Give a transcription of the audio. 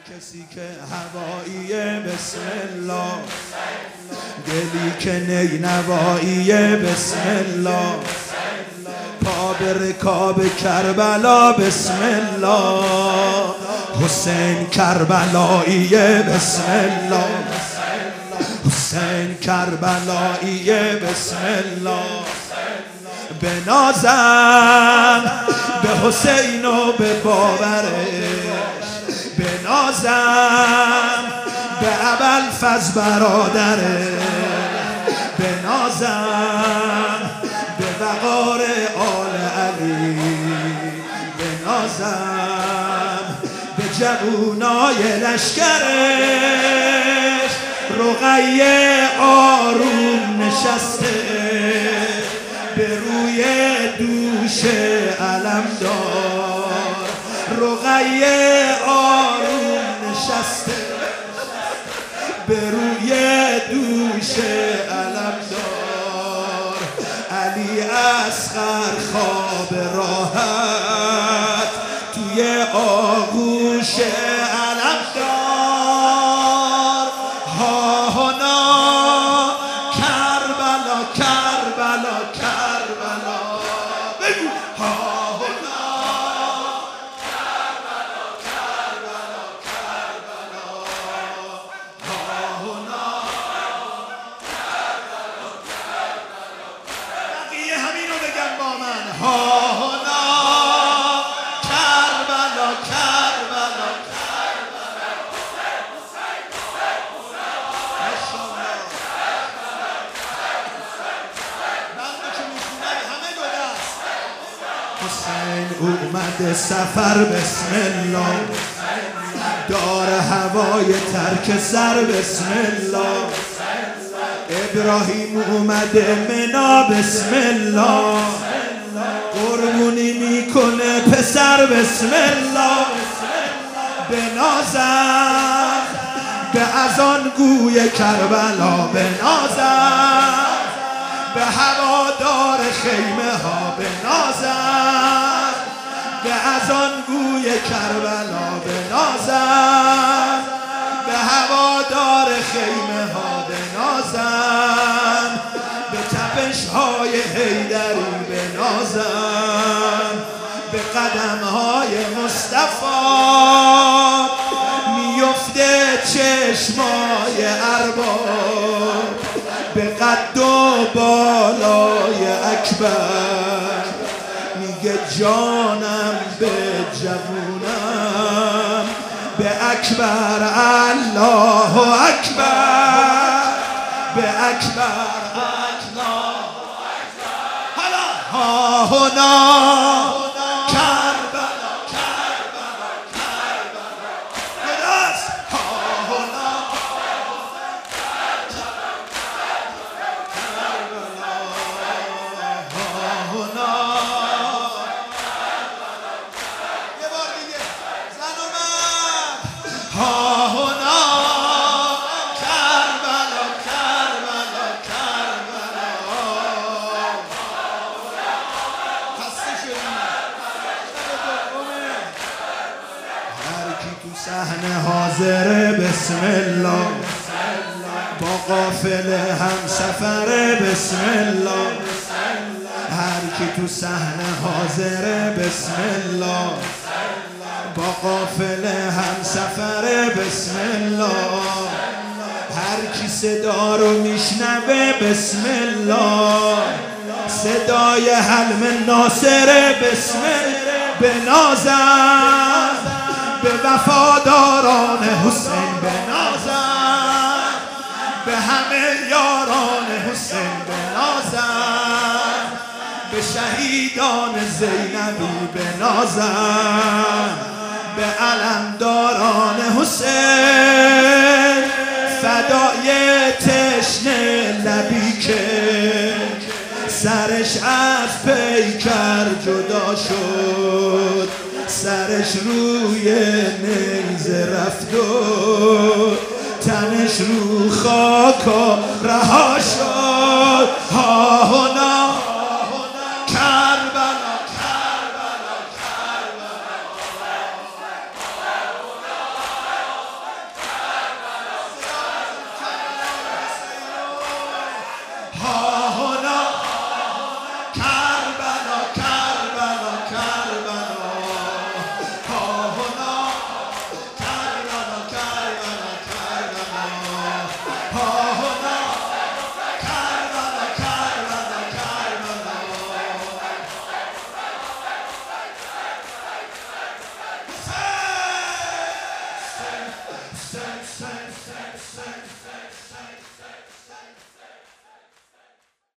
کسی که هواییه بسم الله، دلی که نینواییه بسم الله، پا به رکاب کربلا بسم الله، حسین کربلاییه بسم الله، حسین کربلاییه بسم الله. بنازم به حسین و به باورش، بنازم به ابوالفضل برادرش، بنازم به وقار آل علی، بنازم به جوونای لشکرش. رقیه آروم نشسته به روی دوش علمدار، رقیه آروم نشسته به روی دوش علمدار. علی اصغر خواب راحت توی آغوش علمدار. ها هنا کربلا کربلا کربلا، بگو ها هنا کربلا کربلا کربلا، ها هنا کربلا کربلا. بقیه همینو بگن با من، ها هنا کربلا کربلا کربلا. حسین اومده سفر بسم الله، دار هوای ترک سر بسم الله. ابراهیم اومده منا بسم الله، قربونی میکنه پسر بسم الله. بنازم به اذان گوی کربلا، بنازم به هوادار خیمه ها، بنازم به اذان گوی کربلا، بنازم به هوادار خیمه ها، بنازم به تپش های حیدری، بنازم به قدم های مصطفی. میفته چشمای ارباب به قد و بالای اکبر، میگه جانم به جوونم به اکبر، الله اکبر به اکبر، الله اکبر. حالا ها هنا کربلا کربلا کربلا، درست ها هنا ها هنا کربلا کربلا کربلا. خسته شدیم. هر کی تو صحنه حاضره بسم الله، با قافله هم سفره بسم الله. هر کی تو صحنه حاضره بسم الله، با قافله هم سفره بسم الله. هر کی صدا رو میشنوه بسم الله، صدای حلم ناصره بسم الله. بنازم به وفاداران حسین، بنازم به همه یاران حسین، بنازم به شهیدان زینبی، بنازم به علمداران حسین. فدای تشنه لبی که سرش از پیکر جدا شد، سرش روی نیزه رفت و تنش رو خاک رها شد. ها هنا کربلا کربلا کربلا. Ka